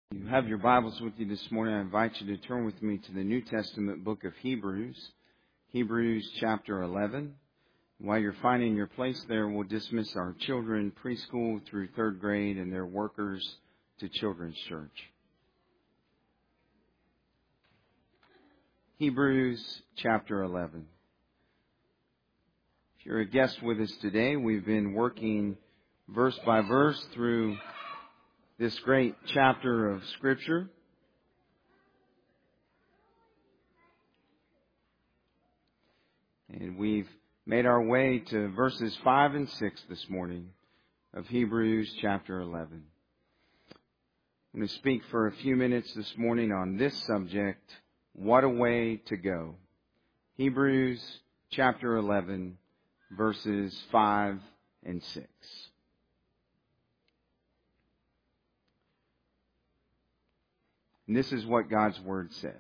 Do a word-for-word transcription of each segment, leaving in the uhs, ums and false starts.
You have your Bibles with you this morning. I invite you to turn with me to the New Testament book of Hebrews, Hebrews chapter eleven. While you're finding your place there, we'll dismiss our children preschool through third grade and their workers to Children's Church. Hebrews chapter eleven. If you're a guest with us today, we've been working verse by verse through this great chapter of Scripture. And we've made our way to verses five and six this morning of Hebrews chapter eleven. I'm going to speak for a few minutes this morning on this subject, what a way to go. Hebrews chapter eleven, verses five and six. And this is what God's Word says.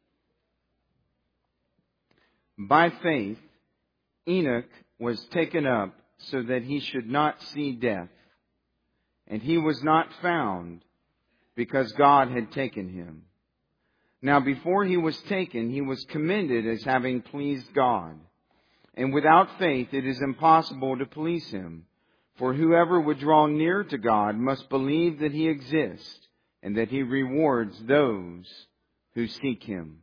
By faith, Enoch was taken up so that he should not see death. And he was not found because God had taken him. Now before he was taken, he was commended as having pleased God. And without faith, it is impossible to please Him. For whoever would draw near to God must believe that He exists, and that He rewards those who seek Him.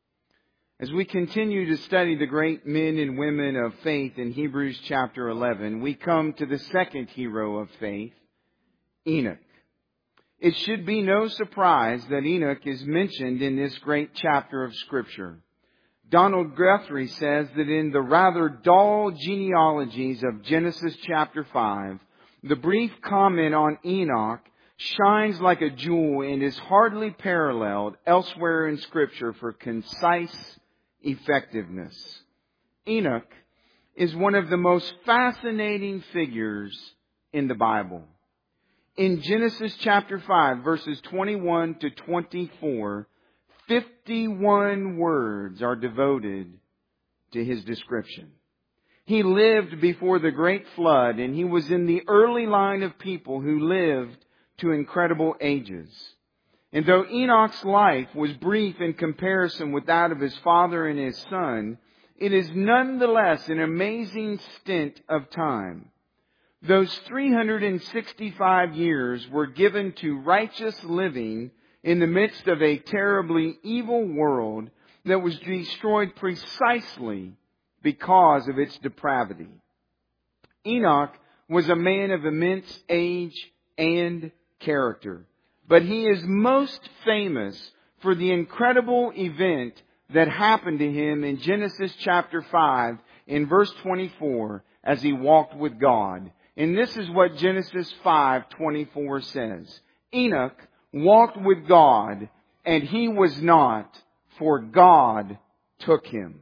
As we continue to study the great men and women of faith in Hebrews chapter eleven, we come to the second hero of faith, Enoch. It should be no surprise that Enoch is mentioned in this great chapter of Scripture. Donald Guthrie says that in the rather dull genealogies of Genesis chapter five, the brief comment on Enoch shines like a jewel and is hardly paralleled elsewhere in Scripture for concise effectiveness. Enoch is one of the most fascinating figures in the Bible. In Genesis chapter five, verses twenty-one to twenty-four, fifty-one words are devoted to his description. He lived before the great flood, and he was in the early line of people who lived to incredible ages. And though Enoch's life was brief in comparison with that of his father and his son, it is nonetheless an amazing stint of time. Those three hundred sixty-five years were given to righteous living in the midst of a terribly evil world that was destroyed precisely because of its depravity. Enoch was a man of immense age and character, but he is most famous for the incredible event that happened to him in Genesis chapter five in verse twenty-four as he walked with God. And this is what Genesis five twenty-four says. Enoch walked with God, and he was not, for God took him.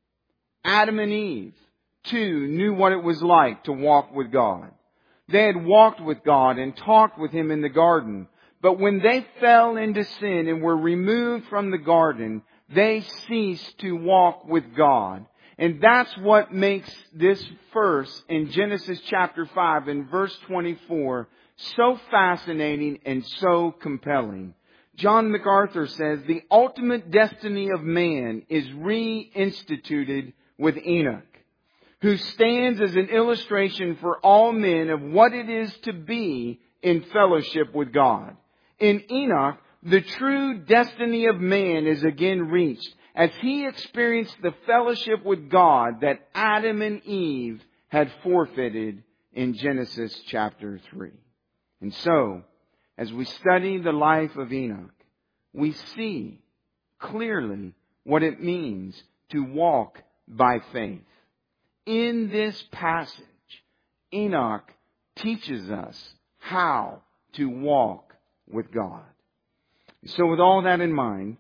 Adam and Eve, too, knew what it was like to walk with God. They had walked with God and talked with Him in the garden. But when they fell into sin and were removed from the garden, they ceased to walk with God. And that's what makes this verse in Genesis chapter five and verse twenty-four so fascinating and so compelling. John MacArthur says the ultimate destiny of man is reinstituted with Enoch, who stands as an illustration for all men of what it is to be in fellowship with God. In Enoch, the true destiny of man is again reached as he experienced the fellowship with God that Adam and Eve had forfeited in Genesis chapter three. And so, as we study the life of Enoch, we see clearly what it means to walk by faith. In this passage, Enoch teaches us how to walk with God. So with all that in mind,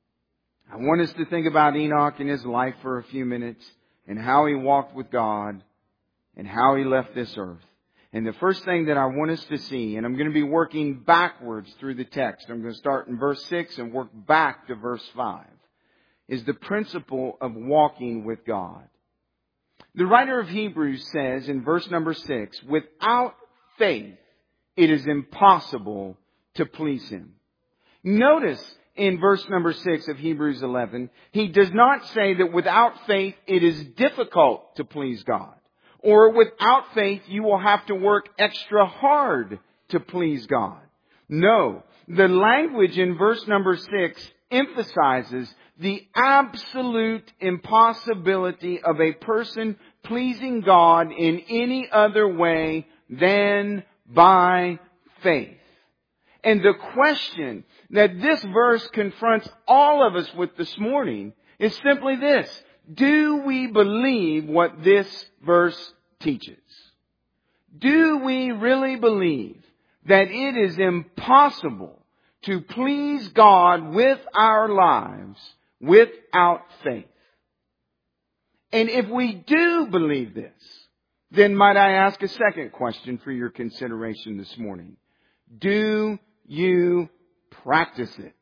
I want us to think about Enoch and his life for a few minutes and how he walked with God and how he left this earth. And the first thing that I want us to see, and I'm going to be working backwards through the text. I'm going to start in verse six and work back to verse five, is the principle of walking with God. The writer of Hebrews says in verse number six, without faith, it is impossible to please Him. Notice in verse number six of Hebrews eleven, he does not say that without faith it is difficult to please God. Or without faith you will have to work extra hard to please God. No. The language in verse number six emphasizes the absolute impossibility of a person pleasing God in any other way than by faith. And the question that this verse confronts all of us with this morning is simply this. Do we believe what this verse teaches? Do we really believe that it is impossible to please God with our lives without faith? And if we do believe this, then might I ask a second question for your consideration this morning? Do you practice it?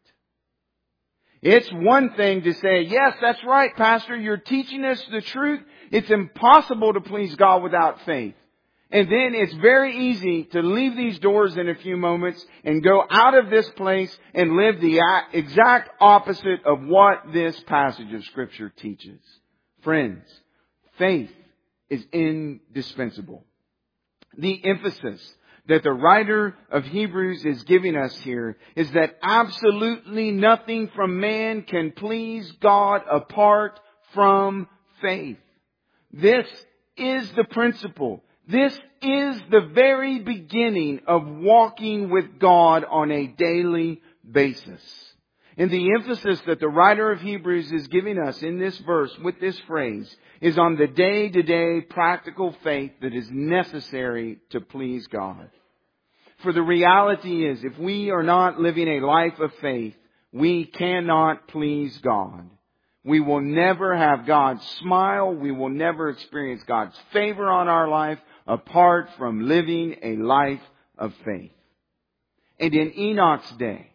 It's one thing to say, yes, that's right, Pastor, you're teaching us the truth. It's impossible to please God without faith. And then it's very easy to leave these doors in a few moments and go out of this place and live the exact opposite of what this passage of Scripture teaches. Friends, faith is indispensable. The emphasis that the writer of Hebrews is giving us here is that absolutely nothing from man can please God apart from faith. This is the principle. This is the very beginning of walking with God on a daily basis. And the emphasis that the writer of Hebrews is giving us in this verse with this phrase is on the day-to-day practical faith that is necessary to please God. For the reality is, if we are not living a life of faith, we cannot please God. We will never have God's smile. We will never experience God's favor on our life apart from living a life of faith. And in Enoch's day,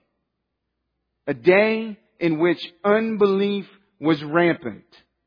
a day in which unbelief was rampant,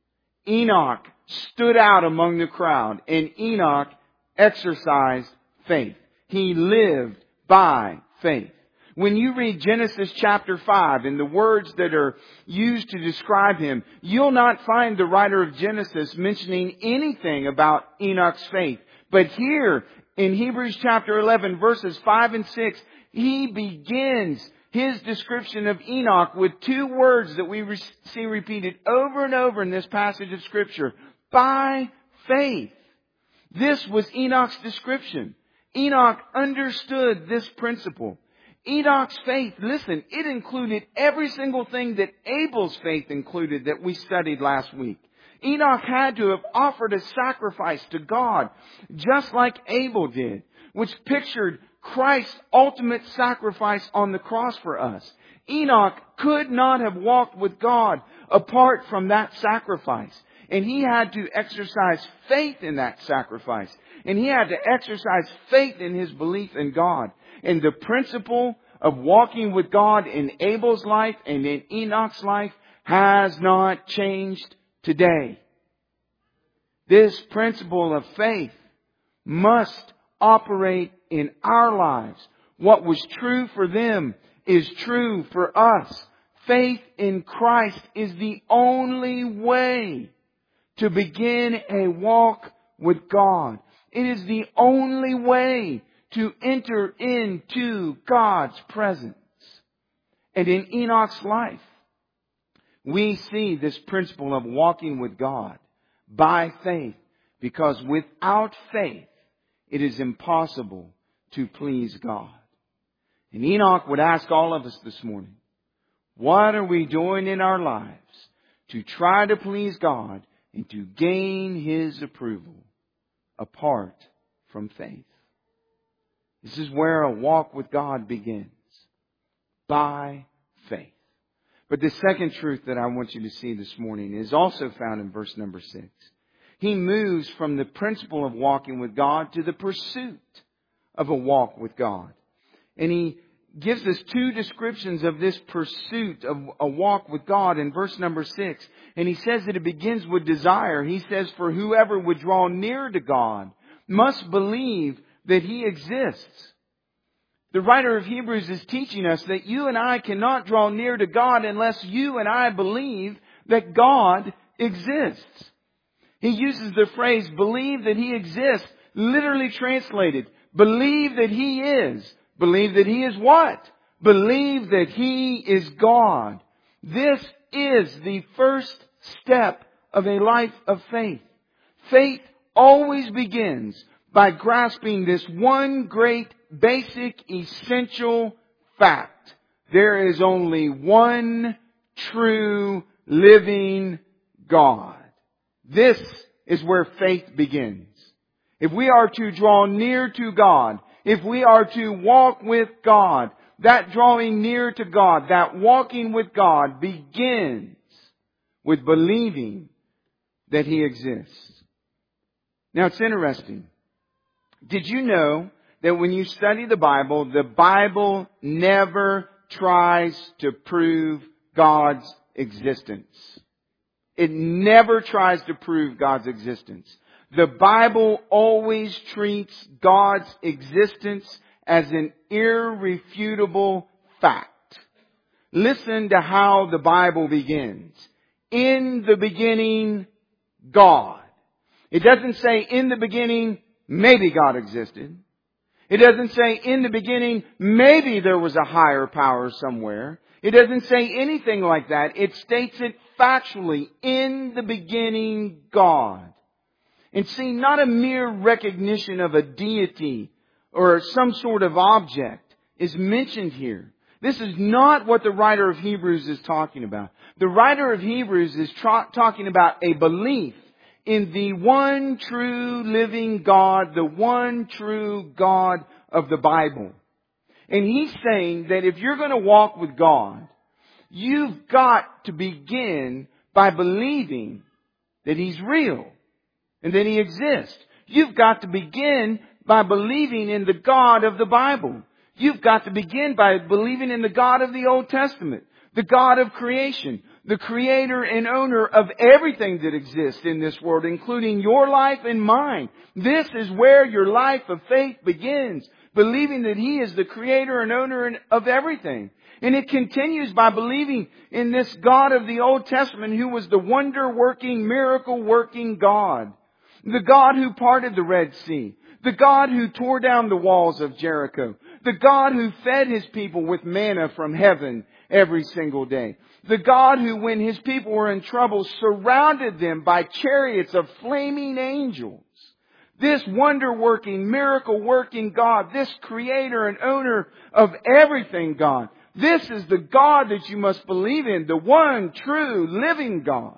Enoch stood out among the crowd, and Enoch exercised faith. He lived by faith. When you read Genesis chapter five and the words that are used to describe him, you'll not find the writer of Genesis mentioning anything about Enoch's faith. But here in Hebrews chapter eleven, verses five and six, he begins his description of Enoch with two words that we re- see repeated over and over in this passage of Scripture. By faith. This was Enoch's description. Enoch understood this principle. Enoch's faith, listen, it included every single thing that Abel's faith included that we studied last week. Enoch had to have offered a sacrifice to God, just like Abel did, which pictured Christ's ultimate sacrifice on the cross for us. Enoch could not have walked with God apart from that sacrifice. And he had to exercise faith in that sacrifice. And he had to exercise faith in his belief in God. And the principle of walking with God in Abel's life and in Enoch's life has not changed today. This principle of faith must operate in our lives. What was true for them is true for us. Faith in Christ is the only way to begin a walk with God. It is the only way to enter into God's presence. And in Enoch's life, we see this principle of walking with God by faith, because without faith, it is impossible to please God. And Enoch would ask all of us this morning, what are we doing in our lives to try to please God and to gain His approval apart from faith? This is where a walk with God begins. By faith. But the second truth that I want you to see this morning is also found in verse number six. He moves from the principle of walking with God to the pursuit of a walk with God. And he gives us two descriptions of this pursuit of a walk with God in verse number six. And he says that it begins with desire. He says, for whoever would draw near to God must believe that He exists, The writer of Hebrews is teaching us that you and I cannot draw near to God unless you and I believe that God exists. He uses the phrase, believe that He exists, literally translated, believe that He is. Believe that He is what? Believe that He is God. This is the first step of a life of faith. Faith always begins by grasping this one great, basic, essential fact. There is only one true, living God. This is where faith begins. If we are to draw near to God, if we are to walk with God, that drawing near to God, that walking with God begins with believing that He exists. Now it's interesting. Did you know that when you study the Bible, the Bible never tries to prove God's existence? It never tries to prove God's existence. The Bible always treats God's existence as an irrefutable fact. Listen to how the Bible begins. In the beginning, God. It doesn't say in the beginning, maybe God existed. It doesn't say in the beginning, maybe there was a higher power somewhere. It doesn't say anything like that. It states it factually. In the beginning, God. And see, not a mere recognition of a deity or some sort of object is mentioned here. This is not what the writer of Hebrews is talking about. The writer of Hebrews is tra- talking about a belief in the one true living God, the one true God of the Bible. And he's saying that if you're going to walk with God, you've got to begin by believing that He's real and that He exists. You've got to begin by believing in the God of the Bible. You've got to begin by believing in the God of the Old Testament, the God of creation, the creator and owner of everything that exists in this world, including your life and mine. This is where your life of faith begins, believing that He is the creator and owner of everything. And it continues by believing in this God of the Old Testament who was the wonder-working, miracle-working God. The God who parted the Red Sea. The God who tore down the walls of Jericho. The God who fed His people with manna from heaven every single day. The God who, when His people were in trouble, surrounded them by chariots of flaming angels. This wonder-working, miracle-working God, this creator and owner of everything God. This is the God that you must believe in, the one true living God.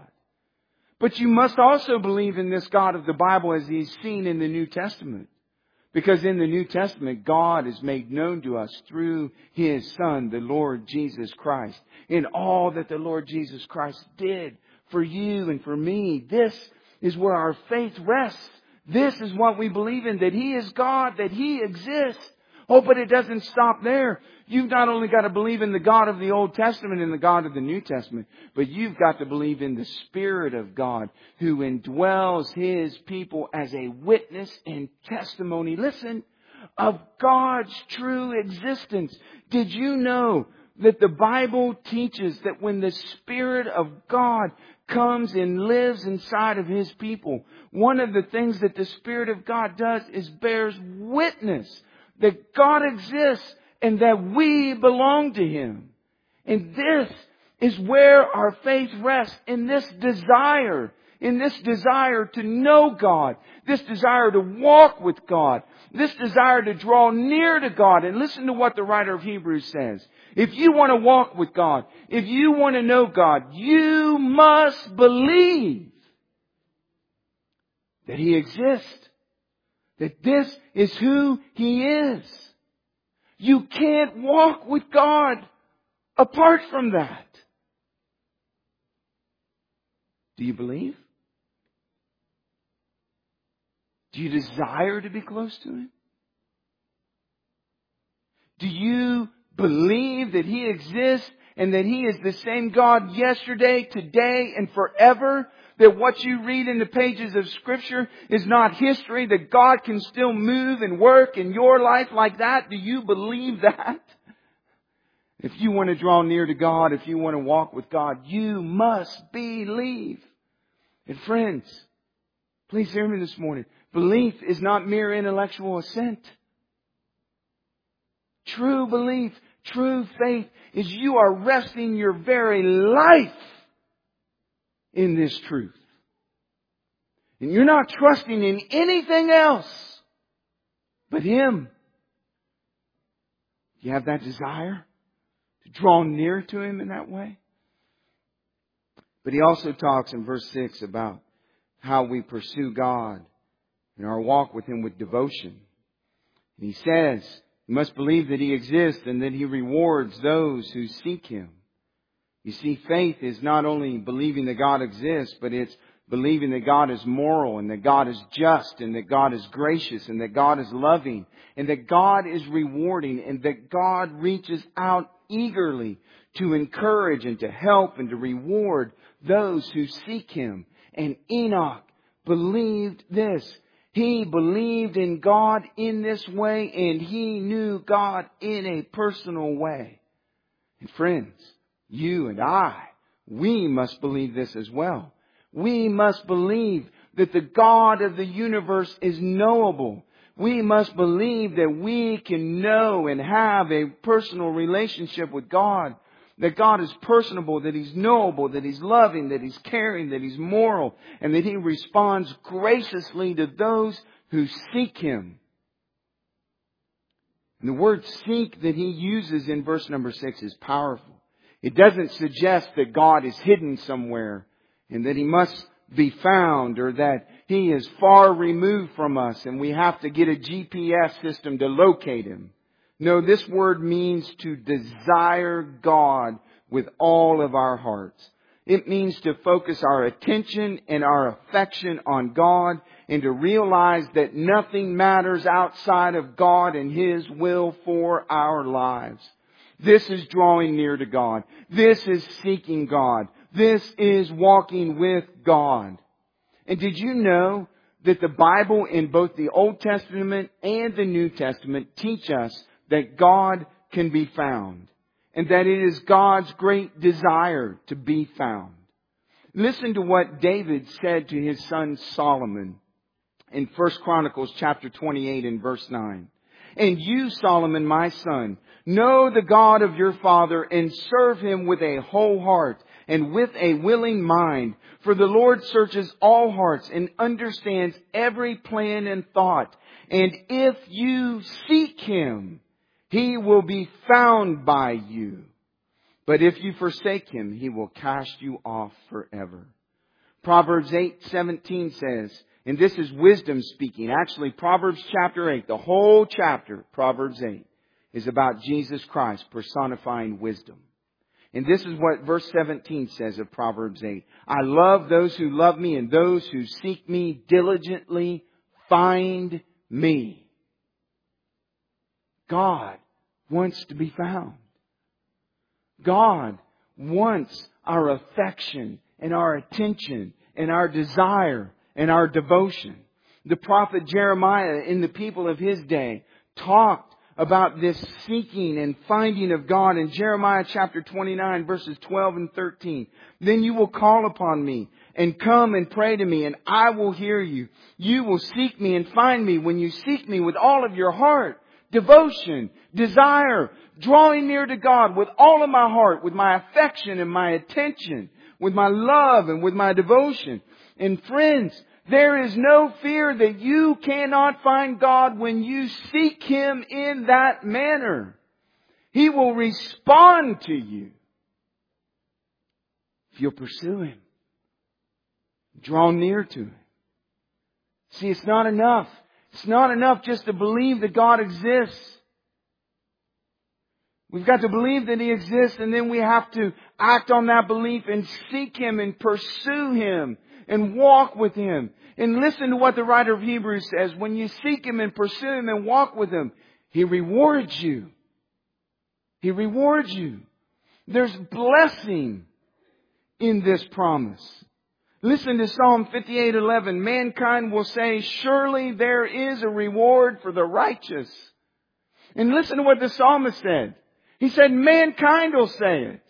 But you must also believe in this God of the Bible as He's seen in the New Testament. Because in the New Testament, God is made known to us through His Son, the Lord Jesus Christ. In all that the Lord Jesus Christ did for you and for me. This is where our faith rests. This is what we believe in, that He is God, that He exists. Oh, but it doesn't stop there. You've not only got to believe in the God of the Old Testament and the God of the New Testament, but you've got to believe in the Spirit of God who indwells His people as a witness and testimony, listen, of God's true existence. Did you know that the Bible teaches that when the Spirit of God comes and lives inside of His people, one of the things that the Spirit of God does is bears witness that God exists and that we belong to Him. And this is where our faith rests, in this desire, in this desire to know God, this desire to walk with God, this desire to draw near to God. And listen to what the writer of Hebrews says. If you want to walk with God, if you want to know God, you must believe that He exists. That this is who He is. You can't walk with God apart from that. Do you believe? Do you desire to be close to Him? Do you believe that He exists and that He is the same God yesterday, today, and forever? That what you read in the pages of Scripture is not history, that God can still move and work in your life like that? Do you believe that? If you want to draw near to God, if you want to walk with God, you must believe. And friends, please hear me this morning. Belief is not mere intellectual assent. True belief, true faith is you are resting your very life in this truth. And you're not trusting in anything else but Him. Do you have that desire to draw near to Him in that way? But He also talks in verse six about how we pursue God in our walk with Him with devotion. And He says, you must believe that He exists and that He rewards those who seek Him. You see, faith is not only believing that God exists, but it's believing that God is moral and that God is just and that God is gracious and that God is loving and that God is rewarding and that God reaches out eagerly to encourage and to help and to reward those who seek Him. And Enoch believed this. He believed in God in this way, and he knew God in a personal way. And friends, you and I, we must believe this as well. We must believe that the God of the universe is knowable. We must believe that we can know and have a personal relationship with God. That God is personable, that He's knowable, that He's loving, that He's caring, that He's moral, and that He responds graciously to those who seek Him. And the word seek that He uses in verse number six is powerful. It doesn't suggest that God is hidden somewhere and that He must be found or that He is far removed from us and we have to get a G P S system to locate Him. No, this word means to desire God with all of our hearts. It means to focus our attention and our affection on God and to realize that nothing matters outside of God and His will for our lives. This is drawing near to God. This is seeking God. This is walking with God. And did you know that the Bible in both the Old Testament and the New Testament teach us that God can be found and that it is God's great desire to be found? Listen to what David said to his son Solomon in First Chronicles chapter twenty-eight and verse nine. And you, Solomon, my son, know the God of your father and serve Him with a whole heart and with a willing mind. For the Lord searches all hearts and understands every plan and thought. And if you seek Him, He will be found by you. But if you forsake Him, He will cast you off forever. Proverbs eight seventeen says, and this is wisdom speaking. Actually, Proverbs chapter eight, the whole chapter, Proverbs eight, is about Jesus Christ personifying wisdom. And this is what verse seventeen says of Proverbs eight. I love those who love me, and those who seek me diligently find me. God wants to be found. God wants our affection and our attention and our desire and our devotion. The prophet Jeremiah and the people of his day talked about this seeking and finding of God in Jeremiah chapter twenty-nine verses twelve and thirteen. Then you will call upon me and come and pray to me, and I will hear you. You will seek me and find me when you seek me with all of your heart. Devotion, desire, drawing near to God with all of my heart, with my affection and my attention, with my love and with my devotion. And friends, there is no fear that you cannot find God when you seek Him in that manner. He will respond to you if you'll pursue Him. Draw near to Him. See, it's not enough. It's not enough just to believe that God exists. We've got to believe that He exists, and then we have to act on that belief and seek Him and pursue Him and walk with Him. And listen to what the writer of Hebrews says. When you seek Him and pursue Him and walk with Him, He rewards you. He rewards you. There's blessing in this promise. Listen to Psalm fifty-eight eleven. Mankind will say, surely there is a reward for the righteous. And listen to what the psalmist said. He said, mankind will say it.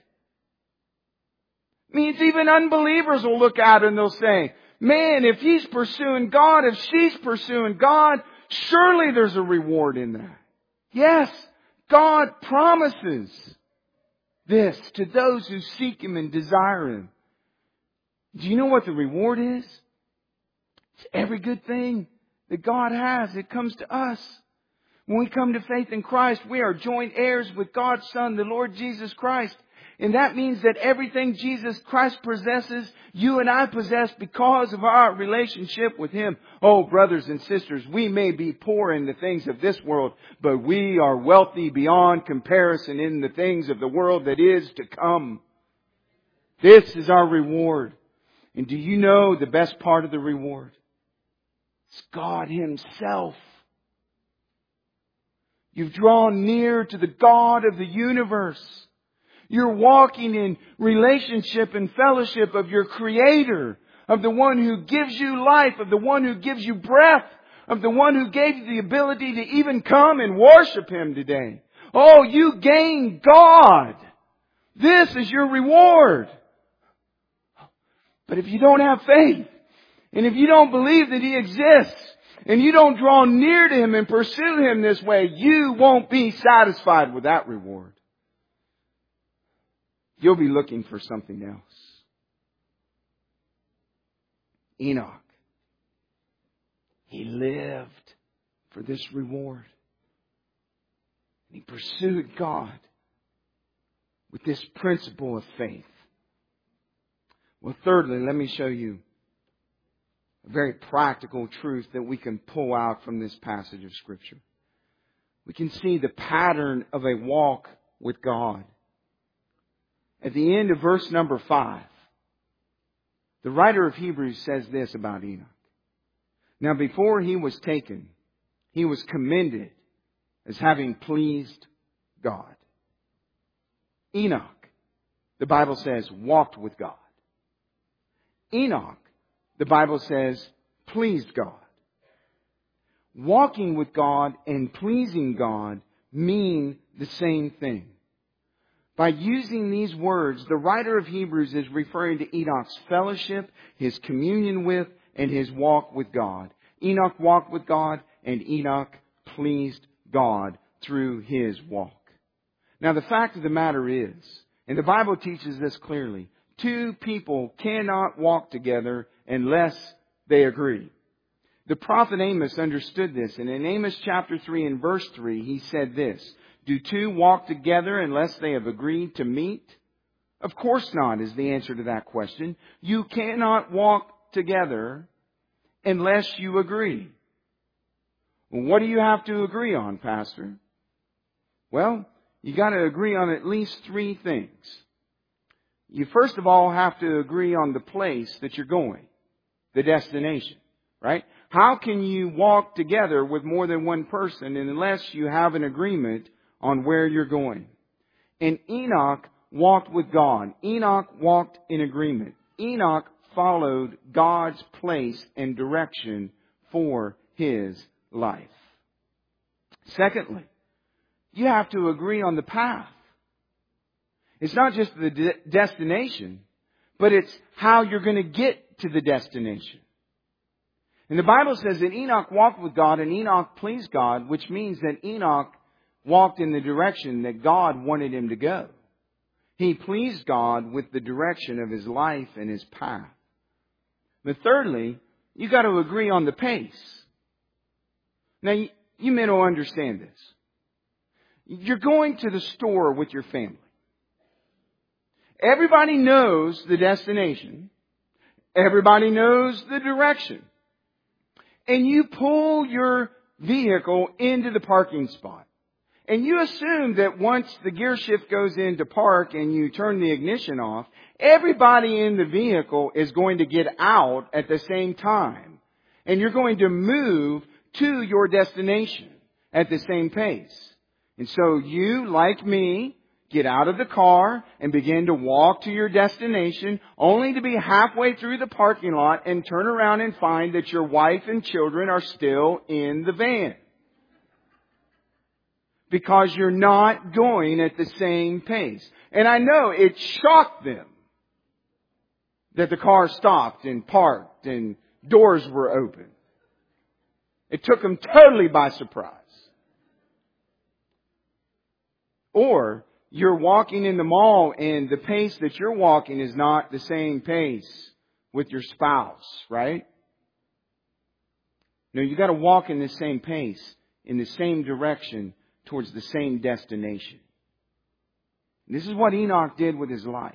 Means even unbelievers will look at it and they'll say, man, if he's pursuing God, if she's pursuing God, surely there's a reward in that. Yes, God promises this to those who seek Him and desire Him. Do you know what the reward is? It's every good thing that God has. It comes to us. When we come to faith in Christ, we are joint heirs with God's Son, the Lord Jesus Christ. And that means that everything Jesus Christ possesses, you and I possess because of our relationship with Him. Oh, brothers and sisters, we may be poor in the things of this world, but we are wealthy beyond comparison in the things of the world that is to come. This is our reward. And do you know the best part of the reward? It's God Himself. You've drawn near to the God of the universe. You're walking in relationship and fellowship of your Creator, of the one who gives you life, of the one who gives you breath, of the one who gave you the ability to even come and worship Him today. Oh, you gain God. This is your reward. But if you don't have faith, and if you don't believe that He exists, and you don't draw near to Him and pursue Him this way, you won't be satisfied with that reward. You'll be looking for something else. Enoch, he lived for this reward. He pursued God with this principle of faith. Well, thirdly, let me show you a very practical truth that we can pull out from this passage of Scripture. We can see the pattern of a walk with God. At the end of verse number five, the writer of Hebrews says this about Enoch. Now, before he was taken, he was commended as having pleased God. Enoch, the Bible says, walked with God. Enoch, the Bible says, pleased God. Walking with God and pleasing God mean the same thing. By using these words, the writer of Hebrews is referring to Enoch's fellowship, his communion with, and his walk with God. Enoch walked with God, and Enoch pleased God through his walk. Now, the fact of the matter is, and the Bible teaches this clearly, two people cannot walk together unless they agree. The prophet Amos understood this, and in Amos chapter three and verse three, he said this, do two walk together unless they have agreed to meet? Of course not, is the answer to that question. You cannot walk together unless you agree. Well, what do you have to agree on, Pastor? Well, you got to agree on at least three things. You first of all have to agree on the place that you're going, the destination, right? How can you walk together with more than one person unless you have an agreement on where you're going? And Enoch walked with God. Enoch walked in agreement. Enoch followed God's place and direction for his life. Secondly, you have to agree on the path. It's not just the de- destination, but it's how you're going to get to the destination. And the Bible says that Enoch walked with God and Enoch pleased God, which means that Enoch walked in the direction that God wanted him to go. He pleased God with the direction of his life and his path. But thirdly, you got to agree on the pace. Now, you, you men will understand this. You're going to the store with your family. Everybody knows the destination. Everybody knows the direction. And you pull your vehicle into the parking spot. And you assume that once the gear shift goes into park and you turn the ignition off, everybody in the vehicle is going to get out at the same time. And you're going to move to your destination at the same pace. And so you, like me, get out of the car and begin to walk to your destination, only to be halfway through the parking lot and turn around and find that your wife and children are still in the van. Because you're not going at the same pace. And I know it shocked them that the car stopped and parked and doors were open. It took them totally by surprise. Or you're walking in the mall and the pace that you're walking is not the same pace with your spouse, right? No, you got to walk in the same pace, in the same direction, towards the same destination. This is what Enoch did with his life.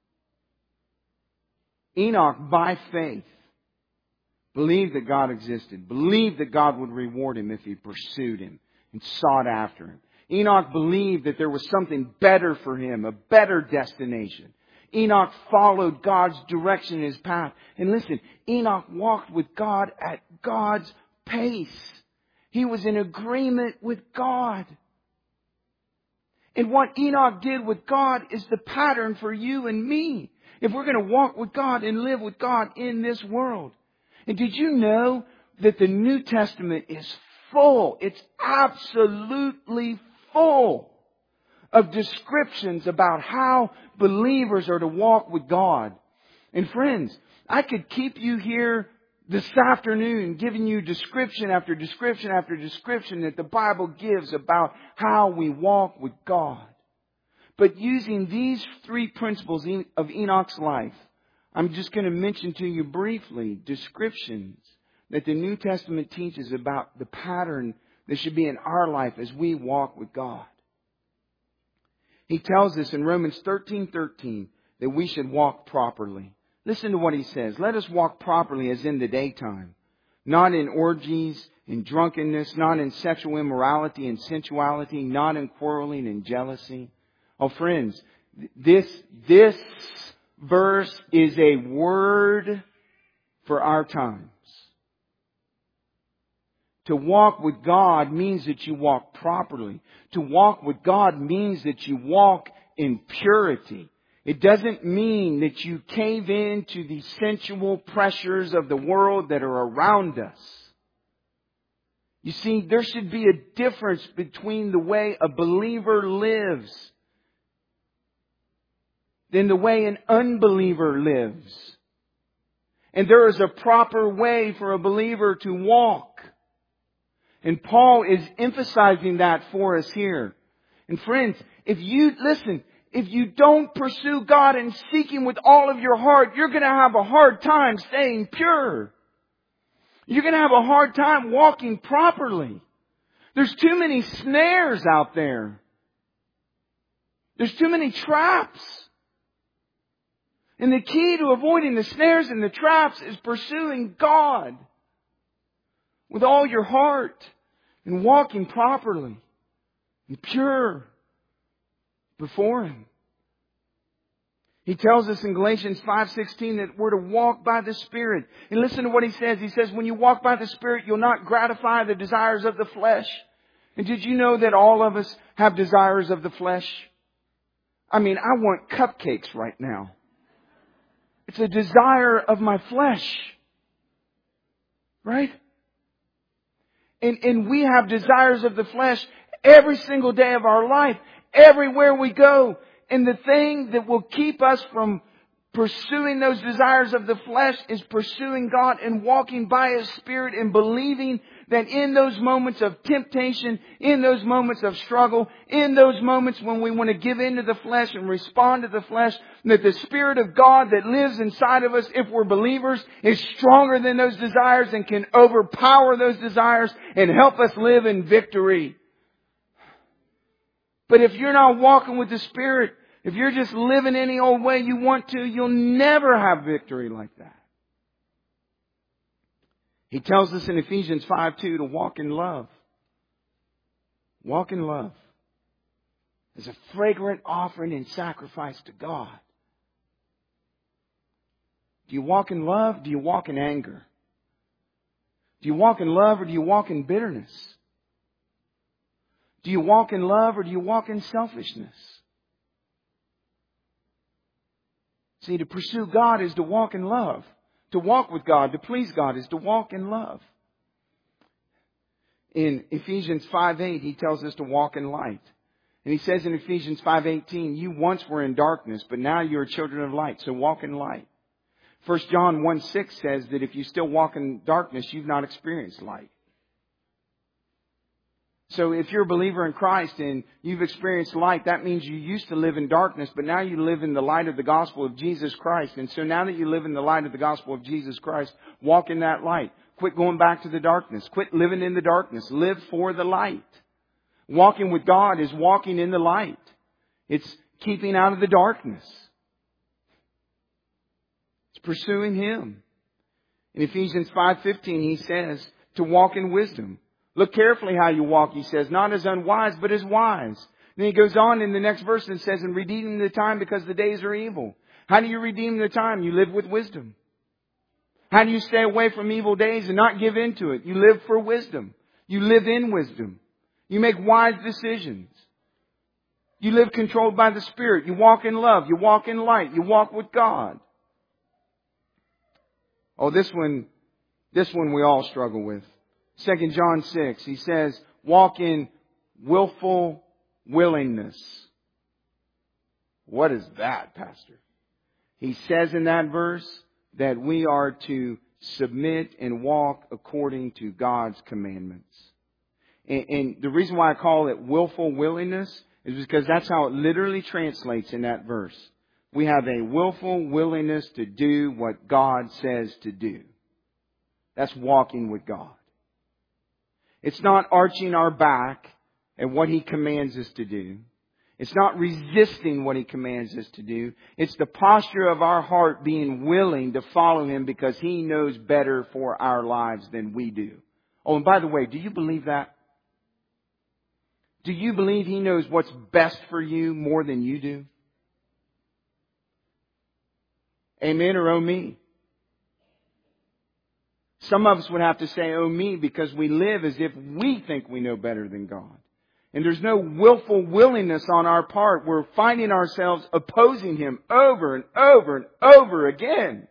Enoch, by faith, believed that God existed, believed that God would reward him if he pursued him and sought after him. Enoch believed that there was something better for him, a better destination. Enoch followed God's direction in his path. And listen, Enoch walked with God at God's pace. He was in agreement with God. And what Enoch did with God is the pattern for you and me, if we're going to walk with God and live with God in this world. And did you know that the New Testament is full? It's absolutely full of descriptions about how believers are to walk with God. And friends, I could keep you here this afternoon giving you description after description after description that the Bible gives about how we walk with God. But using these three principles of Enoch's life, I'm just going to mention to you briefly descriptions that the New Testament teaches about the pattern that should be in our life as we walk with God. He tells us in Romans thirteen thirteen that we should walk properly. Listen to what he says. Let us walk properly as in the daytime, not in orgies, in drunkenness, not in sexual immorality and sensuality, not in quarreling and jealousy. Oh, friends, this, this verse is a word for our times. To walk with God means that you walk properly. To walk with God means that you walk in purity. It doesn't mean that you cave in to the sensual pressures of the world that are around us. You see, there should be a difference between the way a believer lives than the way an unbeliever lives. And there is a proper way for a believer to walk. And Paul is emphasizing that for us here. And friends, if you, listen, if you don't pursue God and seek Him with all of your heart, you're going to have a hard time staying pure. You're going to have a hard time walking properly. There's too many snares out there. There's too many traps. And the key to avoiding the snares and the traps is pursuing God with all your heart and walking properly and pure before Him. He tells us in Galatians five sixteen that we're to walk by the Spirit. And listen to what he says. He says, when you walk by the Spirit, you'll not gratify the desires of the flesh. And did you know that all of us have desires of the flesh? I mean, I want cupcakes right now. It's a desire of my flesh. Right? And, and we have desires of the flesh every single day of our life, everywhere we go. And the thing that will keep us from pursuing those desires of the flesh is pursuing God and walking by His Spirit and believing that in those moments of temptation, in those moments of struggle, in those moments when we want to give in to the flesh and respond to the flesh, that the Spirit of God that lives inside of us, if we're believers, is stronger than those desires and can overpower those desires and help us live in victory. But if you're not walking with the Spirit, if you're just living any old way you want to, you'll never have victory like that. He tells us in Ephesians five two to walk in love. Walk in love as a fragrant offering and sacrifice to God. Do you walk in love? Do you walk in anger? Do you walk in love or do you walk in bitterness? Do you walk in love or do you walk in selfishness? See, to pursue God is to walk in love. To walk with God, to please God, is to walk in love. In Ephesians five eight, he tells us to walk in light. And he says in Ephesians five eighteen, you once were in darkness, but now you are children of light, so walk in light. First John one six says that if you still walk in darkness, you've not experienced light. So if you're a believer in Christ and you've experienced light, that means you used to live in darkness, but now you live in the light of the gospel of Jesus Christ. And so now that you live in the light of the gospel of Jesus Christ, walk in that light. Quit going back to the darkness. Quit living in the darkness. Live for the light. Walking with God is walking in the light. It's keeping out of the darkness. It's pursuing Him. In Ephesians five fifteen, he says to walk in wisdom. Look carefully how you walk, he says, not as unwise, but as wise. Then he goes on in the next verse and says, and redeeming the time because the days are evil. How do you redeem the time? You live with wisdom. How do you stay away from evil days and not give in to it? You live for wisdom. You live in wisdom. You make wise decisions. You live controlled by the Spirit. You walk in love. You walk in light. You walk with God. Oh, this one, this one we all struggle with. Second John six, he says, walk in willful willingness. What is that, Pastor? He says in that verse that we are to submit and walk according to God's commandments. And, and the reason why I call it willful willingness is because that's how it literally translates in that verse. We have a willful willingness to do what God says to do. That's walking with God. It's not arching our back at what He commands us to do. It's not resisting what He commands us to do. It's the posture of our heart being willing to follow Him because He knows better for our lives than we do. Oh, and by the way, do you believe that? Do you believe He knows what's best for you more than you do? Amen or oh me? Some of us would have to say, oh me, because we live as if we think we know better than God. And there's no willful willingness on our part. We're finding ourselves opposing Him over and over and over again.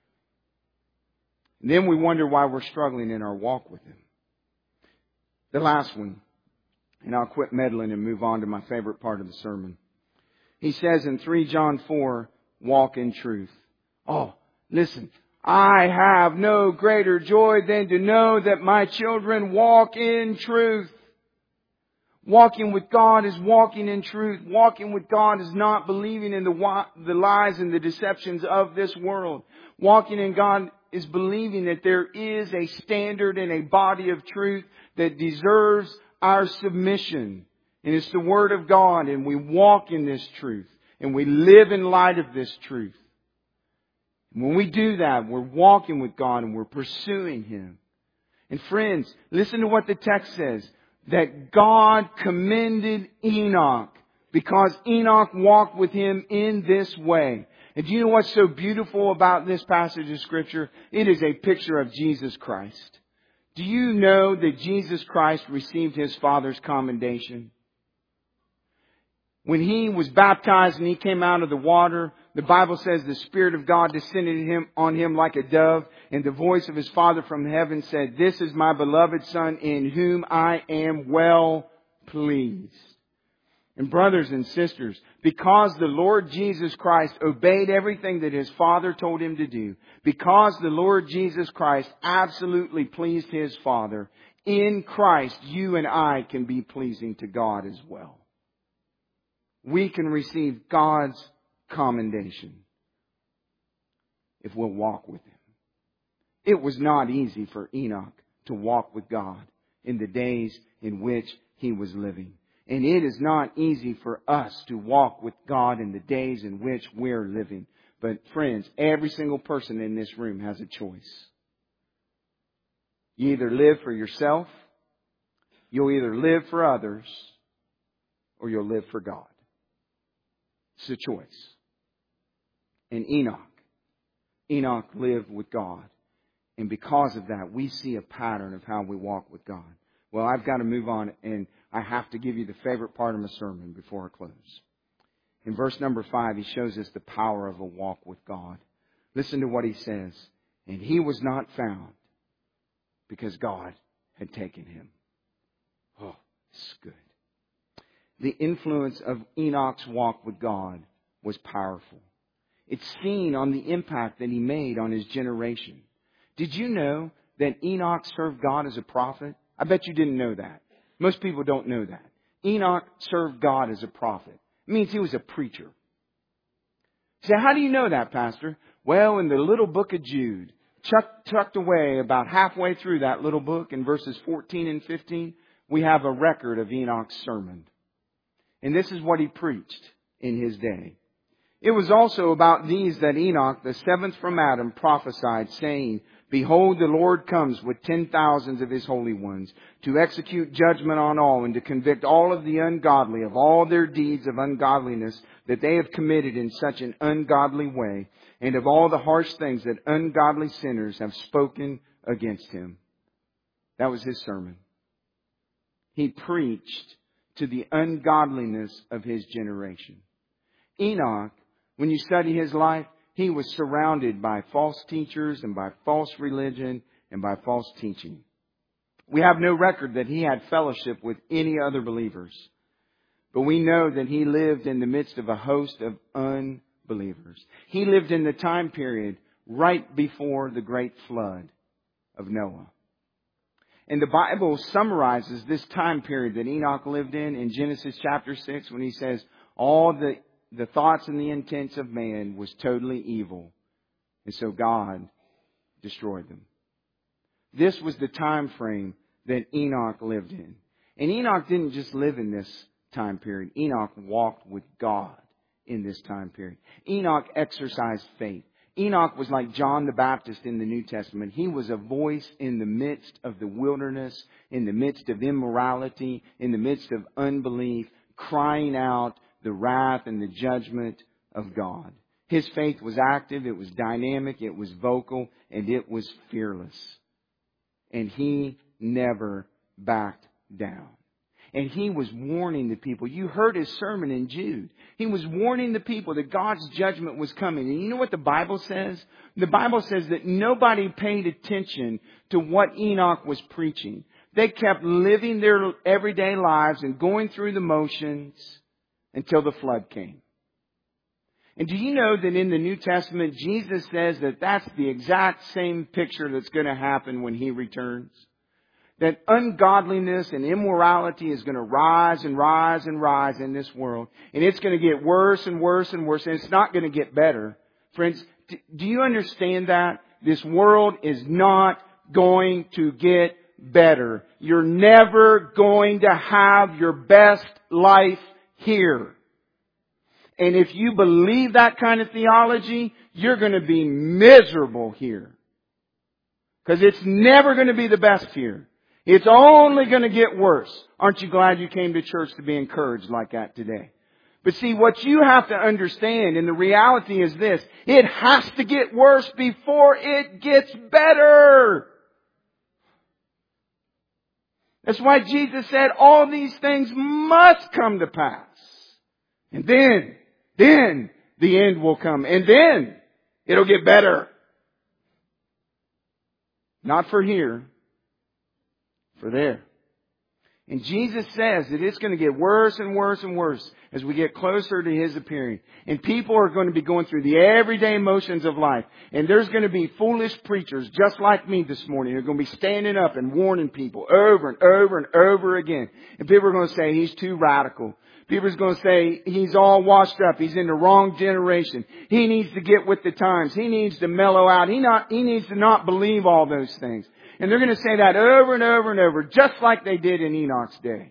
And then we wonder why we're struggling in our walk with Him. The last one, and I'll quit meddling and move on to my favorite part of the sermon. He says in three John four, walk in truth. Oh, listen. I have no greater joy than to know that my children walk in truth. Walking with God is walking in truth. Walking with God is not believing in the, the lies and the deceptions of this world. Walking in God is believing that there is a standard and a body of truth that deserves our submission. And it's the Word of God, and we walk in this truth. And we live in light of this truth. When we do that, we're walking with God and we're pursuing Him. And friends, listen to what the text says. That God commended Enoch because Enoch walked with Him in this way. And do you know what's so beautiful about this passage of Scripture? It is a picture of Jesus Christ. Do you know that Jesus Christ received His Father's commendation? When He was baptized and He came out of the water, the Bible says the Spirit of God descended him, on Him like a dove, and the voice of His Father from heaven said, this is my beloved Son in whom I am well pleased. And brothers and sisters, because the Lord Jesus Christ obeyed everything that His Father told Him to do, because the Lord Jesus Christ absolutely pleased His Father, in Christ you and I can be pleasing to God as well. We can receive God's commendation if we'll walk with Him. It was not easy for Enoch to walk with God in the days in which he was living. And it is not easy for us to walk with God in the days in which we're living. But friends, every single person in this room has a choice. You either live for yourself, you'll either live for others, or you'll live for God. It's a choice. And Enoch, Enoch lived with God. And because of that, we see a pattern of how we walk with God. Well, I've got to move on, and I have to give you the favorite part of my sermon before I close. In verse number five, he shows us the power of a walk with God. Listen to what he says. And he was not found because God had taken him. Oh, it's good. The influence of Enoch's walk with God was powerful. It's seen on the impact that he made on his generation. Did you know that Enoch served God as a prophet? I bet you didn't know that. Most people don't know that. Enoch served God as a prophet. It means he was a preacher. You say, how do you know that, Pastor? Well, in the little book of Jude, tucked, tucked away about halfway through that little book in verses fourteen and fifteen, we have a record of Enoch's sermon. And this is what he preached in his day. It was also about these that Enoch, the seventh from Adam, prophesied, saying, Behold, the Lord comes with ten thousands of His holy ones to execute judgment on all and to convict all of the ungodly of all their deeds of ungodliness that they have committed in such an ungodly way, and of all the harsh things that ungodly sinners have spoken against Him. That was his sermon. He preached to the ungodliness of his generation. Enoch, when you study his life, he was surrounded by false teachers and by false religion and by false teaching. We have no record that he had fellowship with any other believers. But we know that he lived in the midst of a host of unbelievers. He lived in the time period right before the great flood of Noah. And the Bible summarizes this time period that Enoch lived in in Genesis chapter six when he says, all the, the thoughts and the intents of man was totally evil. And so God destroyed them. This was the time frame that Enoch lived in. And Enoch didn't just live in this time period. Enoch walked with God in this time period. Enoch exercised faith. Enoch was like John the Baptist in the New Testament. He was a voice in the midst of the wilderness, in the midst of immorality, in the midst of unbelief, crying out the wrath and the judgment of God. His faith was active, it was dynamic, it was vocal, and it was fearless. And he never backed down. And he was warning the people. You heard his sermon in Jude. He was warning the people that God's judgment was coming. And you know what the Bible says? The Bible says that nobody paid attention to what Enoch was preaching. They kept living their everyday lives and going through the motions until the flood came. And do you know that in the New Testament, Jesus says that that's the exact same picture that's going to happen when He returns? That ungodliness and immorality is going to rise and rise and rise in this world. And it's going to get worse and worse and worse. And it's not going to get better. Friends, do you understand that? This world is not going to get better. You're never going to have your best life here. And if you believe that kind of theology, you're going to be miserable here. Because it's never going to be the best here. It's only going to get worse. Aren't you glad you came to church to be encouraged like that today? But see, what you have to understand, and the reality is this, it has to get worse before it gets better. That's why Jesus said all these things must come to pass. And then, then the end will come. And then it'll get better. Not for here. For there. And Jesus says that it's going to get worse and worse and worse as we get closer to His appearing. And people are going to be going through the everyday motions of life. And there's going to be foolish preachers just like me this morning. They're going to be standing up and warning people over and over and over again. And people are going to say he's too radical. People are going to say he's all washed up. He's in the wrong generation. He needs to get with the times. He needs to mellow out. He not, he needs to not believe all those things. And they're going to say that over and over and over, just like they did in Enoch's day.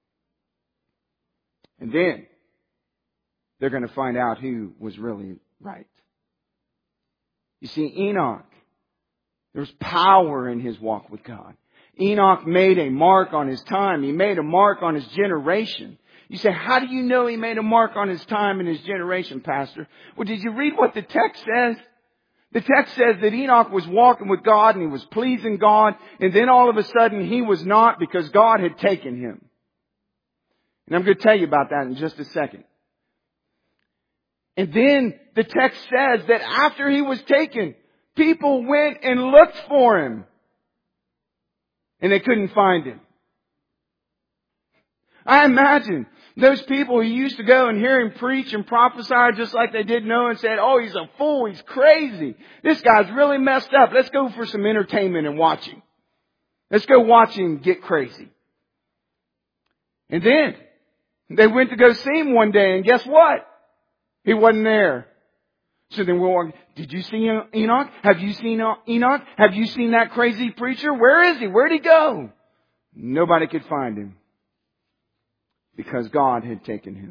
And then they're going to find out who was really right. You see, Enoch, there's power in his walk with God. Enoch made a mark on his time. He made a mark on his generation. You say, how do you know he made a mark on his time and his generation, Pastor? Well, did you read what the text says? The text says that Enoch was walking with God and he was pleasing God. And then all of a sudden he was not because God had taken him. And I'm going to tell you about that in just a second. And then the text says that after he was taken, people went and looked for him. And they couldn't find him. I imagine those people who used to go and hear him preach and prophesy just like they did Noah and said, oh, he's a fool, he's crazy. This guy's really messed up. Let's go for some entertainment and watch him. Let's go watch him get crazy. And then they went to go see him one day, and guess what? He wasn't there. So then we're walking, did you see Enoch? Have you seen Enoch? Have you seen that crazy preacher? Where is he? Where'd he go? Nobody could find him because God had taken him.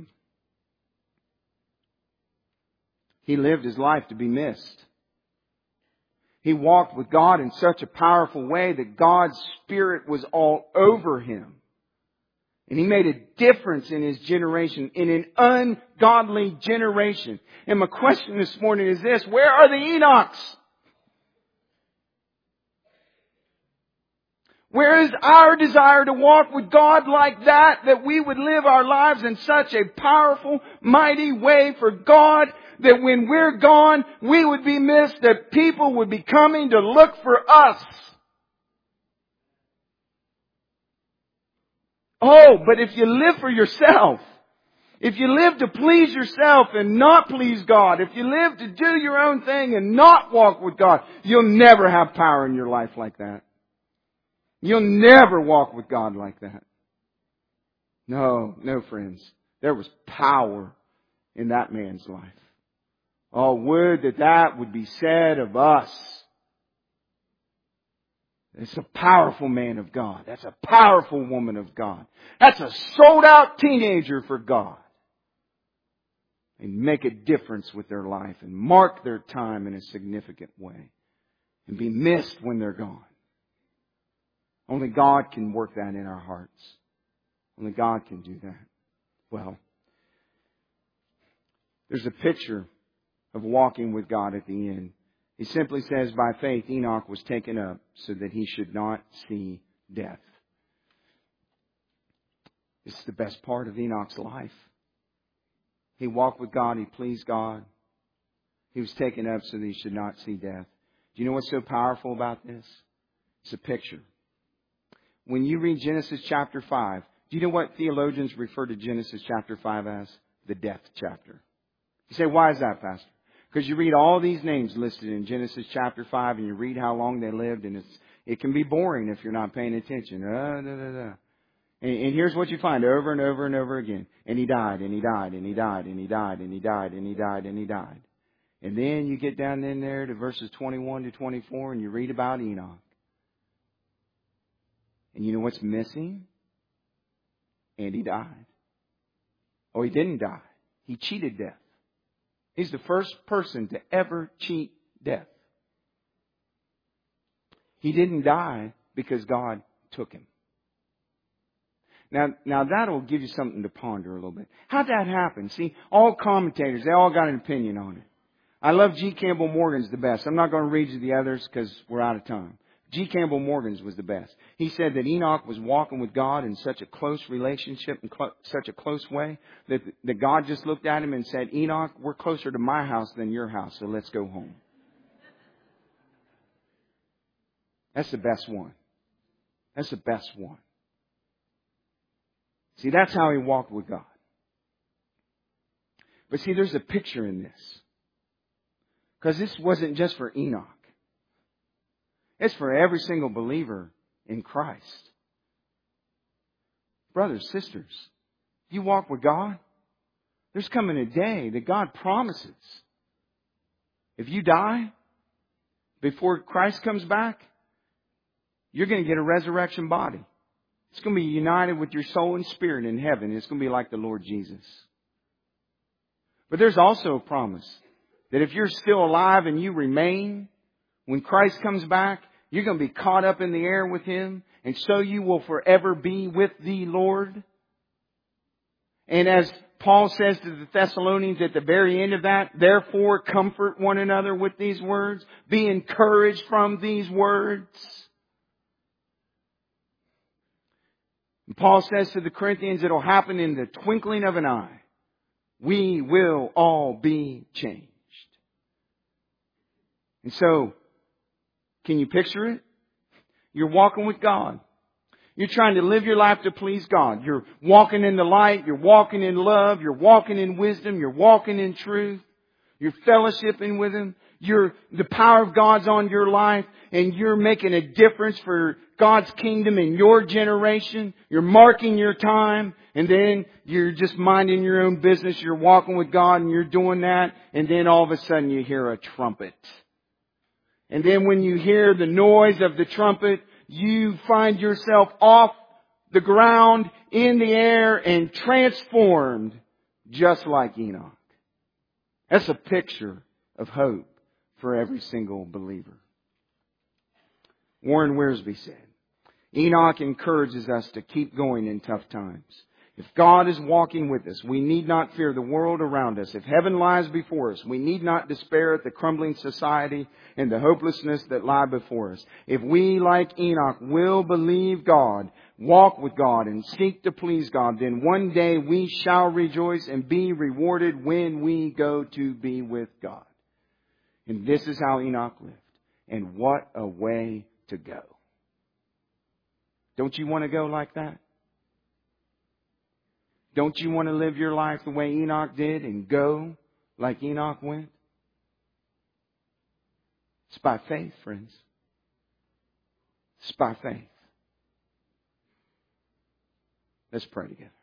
He lived his life to be missed. He walked with God in such a powerful way that God's Spirit was all over him. And he made a difference in his generation, in an ungodly generation. And my question this morning is this: where are the Enochs? Where is our desire to walk with God like that, that we would live our lives in such a powerful, mighty way for God, that when we're gone, we would be missed, that people would be coming to look for us? Oh, but if you live for yourself, if you live to please yourself and not please God, if you live to do your own thing and not walk with God, you'll never have power in your life like that. You'll never walk with God like that. No, no, friends. There was power in that man's life. Oh, would that that would be said of us. It's a powerful man of God. That's a powerful woman of God. That's a sold out teenager for God. And make a difference with their life and mark their time in a significant way. And be missed when they're gone. Only God can work that in our hearts. Only God can do that. Well, there's a picture of walking with God at the end. He simply says, by faith Enoch was taken up so that he should not see death. This is the best part of Enoch's life. He walked with God. He pleased God. He was taken up so that he should not see death. Do you know what's so powerful about this? It's a picture. When you read Genesis chapter five, do you know what theologians refer to Genesis chapter five as? The death chapter. You say, why is that, Pastor? Because you read all these names listed in Genesis chapter five and you read how long they lived, and it's, it can be boring if you're not paying attention. Uh, da, da, da. And, and here's what you find over and over and over again. And he died, and he died, and he died, and he died, and he died, and he died, and he died. And then you get down in there to verses twenty-one to twenty-four and you read about Enoch. And you know what's missing? And he died. Oh, he didn't die. He cheated death. He's the first person to ever cheat death. He didn't die because God took him. Now, now that'll give you something to ponder a little bit. How'd that happen? See, all commentators, they all got an opinion on it. I love G. Campbell Morgan's the best. I'm not going to read you the others because we're out of time. G. Campbell Morgan's was the best. He said that Enoch was walking with God in such a close relationship, in cl- such a close way, that, that God just looked at him and said, Enoch, we're closer to my house than your house, so let's go home. That's the best one. That's the best one. See, that's how he walked with God. But see, there's a picture in this. Because this wasn't just for Enoch. It's for every single believer in Christ. Brothers, sisters, you walk with God, there's coming a day that God promises. If you die before Christ comes back, you're going to get a resurrection body. It's going to be united with your soul and spirit in heaven. It's going to be like the Lord Jesus. But there's also a promise that if you're still alive and you remain, when Christ comes back, you're going to be caught up in the air with Him. And so you will forever be with the Lord. And as Paul says to the Thessalonians at the very end of that, therefore comfort one another with these words. Be encouraged from these words. And Paul says to the Corinthians, it'll happen in the twinkling of an eye. we will all be changed. And so, can you picture it? You're walking with God. You're trying to live your life to please God. You're walking in the light. You're walking in love. You're walking in wisdom. You're walking in truth. You're fellowshipping with Him. You're, the power of God's on your life, and you're making a difference for God's kingdom in your generation. You're marking your time, and then you're just minding your own business. You're walking with God, and you're doing that, and then all of a sudden you hear a trumpet. And then when you hear the noise of the trumpet, you find yourself off the ground, in the air, and transformed just like Enoch. That's a picture of hope for every single believer. Warren Wiersbe said, Enoch encourages us to keep going in tough times. If God is walking with us, we need not fear the world around us. If heaven lies before us, we need not despair at the crumbling society and the hopelessness that lie before us. If we, like Enoch, will believe God, walk with God, and seek to please God, then one day we shall rejoice and be rewarded when we go to be with God. And this is how Enoch lived. And what a way to go. Don't you want to go like that? Don't you want to live your life the way Enoch did and go like Enoch went? It's by faith, friends. It's by faith. Let's pray together.